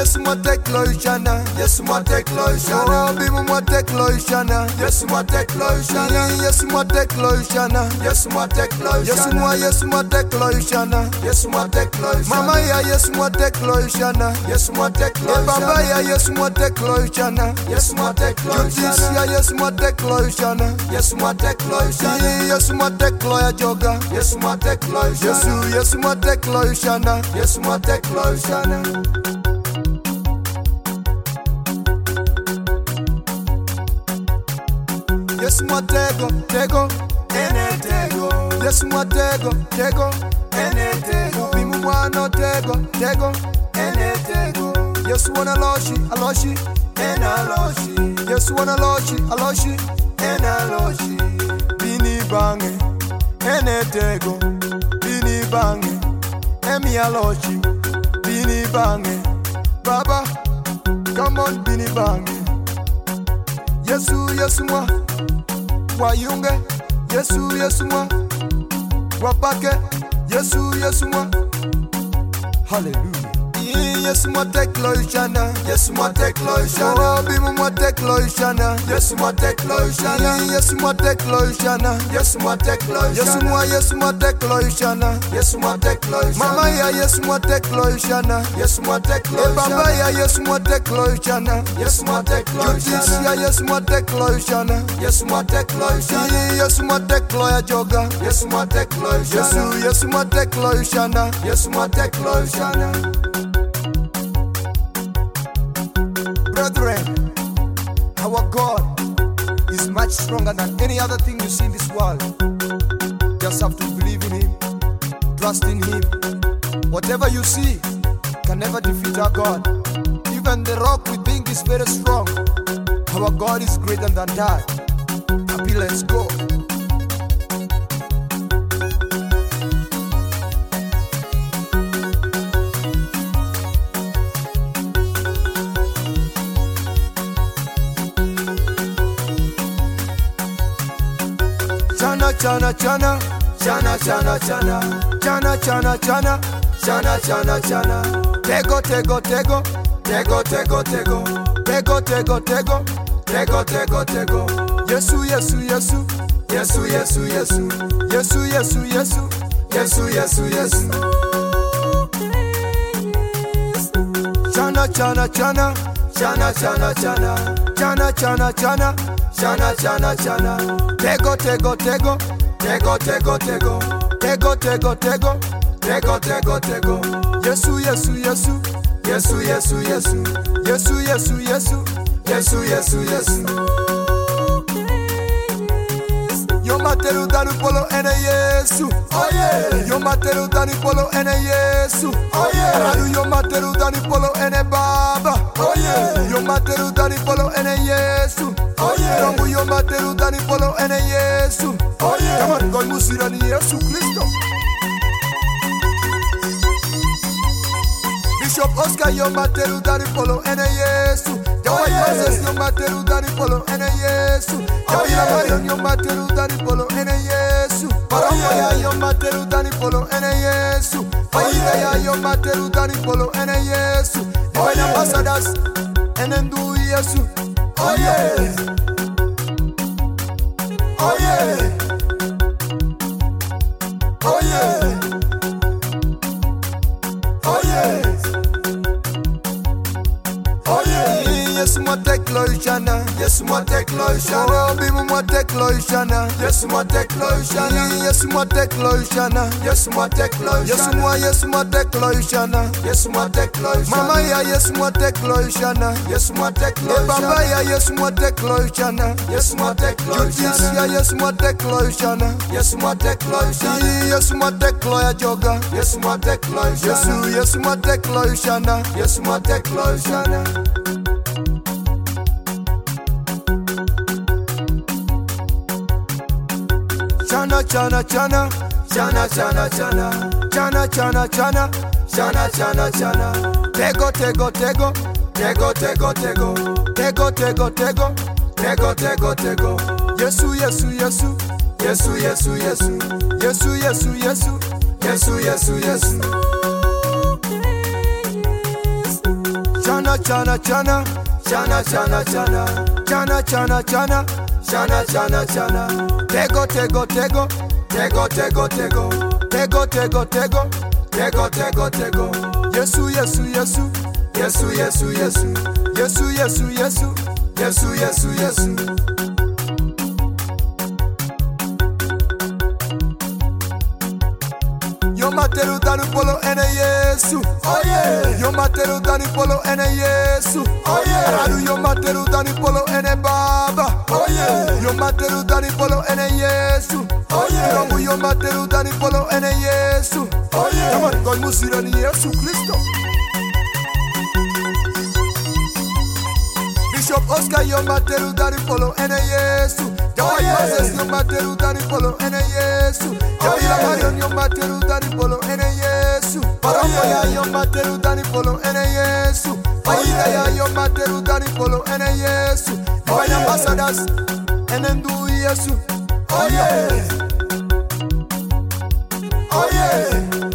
Yesu mwateklo ishana, Yesu mwateklo ishana, bimu mwateklo ishana, Yesu mwateklo ishana, Yesu mwateklo ishana, Yesu mwateklo ishana, Yesu mwateklo ishana, Yesu mwateklo ishana, mama ya Yesu mwateklo ishana, Yesu mwateklo ishana, baba ya Yesu mwateklo ishana, Yesu mwateklo ishana, ya Yesu mwateklo ishana, Yesu mwateklo ishana, Yesu mwateklo ya joga, Yesu mwateklo ishana, Yesu mwateklo ishana, Yesu mwateklo ishana. Yesu mwatego, tego, ene tego. Yesu mwatego, tego, ene tego. Bimu mwana tego, tego, ene tego. Yesu wana loshi, aloshi, ena loshi. Yesu wana loshi, aloshi, ena loshi. Bini bange, ene tego. Bini bange, emi aloshi. Bini bange, baba, come on bini bange. Yesu, Yesu mwa wayunge, Yesu, Yesu mwa wapake, Yesu, Yesu mwa. Hallelujah. Yesu mwateklo ishana, Yesu mwateklo ishana, bimu mwateklo ishana, Yesu mwateklo ishana, Yesu mwateklo ishana, Yesu mwateklo ishana, Yesu mwateklo ishana, Yesu mwateklo ishana, mama ya Yesu mwateklo ishana, Yesu mwateklo ishana, baba ya Yesu mwateklo ishana, Yesu mwateklo ishana, Yesu mwateklo ishana, Yesu mwateklo ishana, Yesu mwateklo ya joga, Yesu mwateklo ishana, Yesu mwateklo ishana, Yesu mwateklo ishana. Brethren, our God is much stronger than any other thing you see in this world. Just have to believe in Him, trust in Him. Whatever you see can never defeat our God. Even the rock we think is very strong, our God is greater than that. Happy, let's go. Chana chana chana, chana chana chana, chana chana chana, chana chana chana. Tego tego tego, tego tego tego, tego tego tego, tego tego tego. Yesu Yesu Yesu, Yesu Yesu Yesu, Yesu Yesu Yesu, Yesu Yesu Yesu. Chana chana chana, chana chana chana, chana chana chana, chana chana chana. Tego tego tego, tego tego tego, tego tego tego, tego tego tego. Yesu Yesu Yesu, Yesu Yesu Yesu, Yesu Yesu Yesu, Yesu Yesu Yesu. Yo materu danu polo ene Yesu, oh yeah. Yo materu danu polo ene Yesu, oh yeah. Anu yo materu danu polo ene Baba, oh yeah. Yo materu danu polo ene Yesu, oh yeah. Rambu yo materu danu polo ene Yesu, oh yeah. Kaman kon musira ni Yesu Kristo. Bishop Oscar yo materu danu polo ene Yesu, Joy Moses yo materu danu polo ene Yesu, Joy Marion yo materu danu polo ene Yesu, Paraya yo materu danu polo ene Yesu, Paida ya yo materu danu polo ene Yesu, Divine Ambassadors enendu Yesu, oh yeah, oh yeah, oh yeah, oh yeah, oh yeah. Yesu mwateklo ishana, Yesu mwateklo ishana, bimu mwateklo ishana, Yesu mwateklo ishana, Yesu mwateklo ishana, Yesu mwateklo ishana, Yesu mwateklo ishana, Yesu mwateklo ishana, mama ya Yesu mwateklo ishana, Yesu mwateklo ishana, baba ya Yesu mwateklo ishana, Yesu mwateklo ishana, Yesu mwateklo ishana, Yesu mwateklo ishana, Yesu mwateklo ya joga, Yesu mwateklo ishana, Yesu mwateklo ishana, Yesu mwateklo ishana. Chana chana chana, chana chana chana, chana chana chana, chana chana chana. Tego tego tego, tego tego tego, tego tego tego, tego tego tego. Yesu Yesu Yesu, Yesu Yesu Yesu, Yesu Yesu Yesu, Yesu Yesu Yesu. Chana chana chana, chana chana chana, chana chana chana, chana chana chana. Tego tego tego, tego tego tego, tego tego tego, tego tego tego. Yesu Yesu Yesu, Yesu Yesu Yesu, Yesu Yesu Yesu, Yesu Yesu Yesu. Yo materu danu polo ene Yesu, oh yeah. Yo materu danu polo ene Yesu, oh yeah. Radu yo materu danu polo ene Baba, oh yeah. Yo materu danu polo ene Yesu, oh yeah. Ramu yo materu danu polo ene Yesu, oh yeah. Yaman koi musira ni Yesu Kristo. Bishop Oscar yo materu danu polo ene Yesu. Joy Moses yo materu danu polo ene Yesu. Joy Marion yo materu danu polo ene Yesu. Paramo ya yo materu danu polo ene Yesu. Aida ya yo materu danu polo ene Yesu. Joy ambassadors enendu Yesu. Oh yeah. Oh yeah.